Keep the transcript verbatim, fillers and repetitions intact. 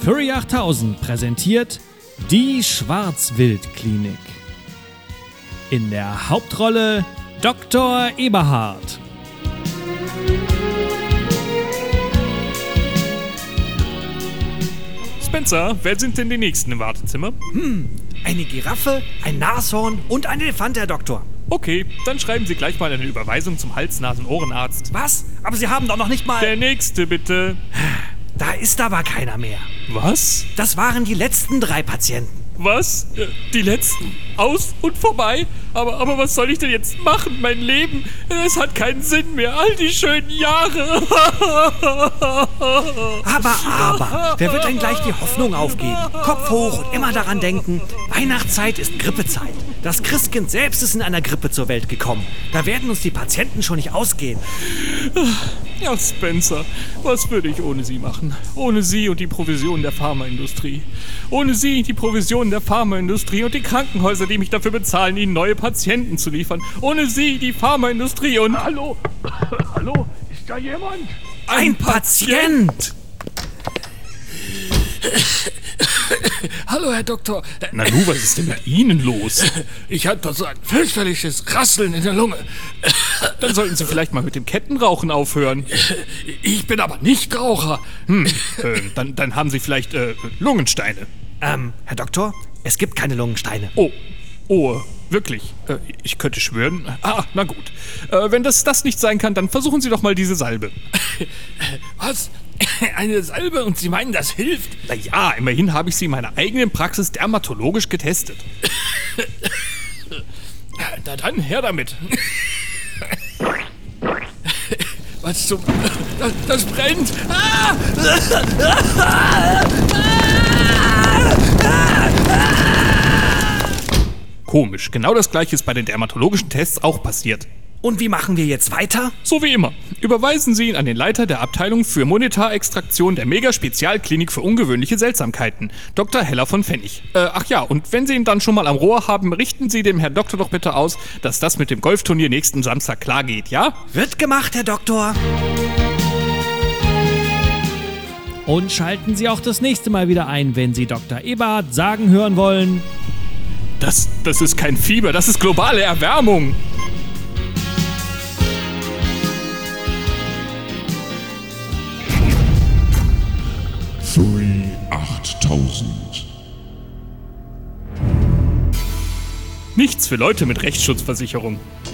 Furry achttausend präsentiert die Schwarzwildklinik. In der Hauptrolle Doktor Eberhard. Spencer, wer sind denn die Nächsten im Wartezimmer? Hm, eine Giraffe, ein Nashorn und ein Elefant, Herr Doktor. Okay, dann schreiben Sie gleich mal eine Überweisung zum Hals-Nasen-Ohrenarzt. Was? Aber Sie haben doch noch nicht mal... Der Nächste, bitte. Da ist aber keiner mehr. Was? Das waren die letzten drei Patienten. Was? Die letzten? Aus und vorbei? Aber, aber was soll ich denn jetzt machen? Mein Leben, es hat keinen Sinn mehr. All die schönen Jahre. Aber, aber, wer wird denn gleich die Hoffnung aufgeben? Kopf hoch und immer daran denken, Weihnachtszeit ist Grippezeit. Das Christkind selbst ist in einer Grippe zur Welt gekommen. Da werden uns die Patienten schon nicht ausgehen. Ja, Spencer, was würde ich ohne Sie machen? Ohne Sie und die Provision der Pharmaindustrie. Ohne Sie die Provision der Pharmaindustrie und die Krankenhäuser, die mich dafür bezahlen, Ihnen neue Patienten zu liefern. Ohne Sie die Pharmaindustrie und... Hallo? Hallo? Ist da jemand? Ein, Ein Patient! Patient. Hallo, Herr Doktor. Nanu, was ist denn mit Ihnen los? Ich hatte so ein fürchterliches Rasseln in der Lunge. Dann sollten Sie vielleicht mal mit dem Kettenrauchen aufhören. Ich bin aber nicht Raucher. Hm, äh, dann, dann haben Sie vielleicht äh, Lungensteine. Ähm, Herr Doktor, es gibt keine Lungensteine. Oh, oh, wirklich? Äh, ich könnte schwören. Ah, na gut. Äh, wenn das das nicht sein kann, dann versuchen Sie doch mal diese Salbe. Was? Eine Salbe und Sie meinen, das hilft? Na ja, immerhin habe ich sie in meiner eigenen Praxis dermatologisch getestet. Na dann, her damit. Was zum... Das, das brennt! Ah! Komisch, genau das gleiche ist bei den dermatologischen Tests auch passiert. Und wie machen wir jetzt weiter? So wie immer. Überweisen Sie ihn an den Leiter der Abteilung für Monetarextraktion der Mega-Spezialklinik für ungewöhnliche Seltsamkeiten, Doktor Heller von Pfennig. Äh, ach ja, und wenn Sie ihn dann schon mal am Rohr haben, richten Sie dem Herrn Doktor doch bitte aus, dass das mit dem Golfturnier nächsten Samstag klar geht, ja? Wird gemacht, Herr Doktor. Und schalten Sie auch das nächste Mal wieder ein, wenn Sie Doktor Eberhard sagen hören wollen. Das, das ist kein Fieber, das ist globale Erwärmung. Furry achttausend. Nichts für Leute mit Rechtsschutzversicherung.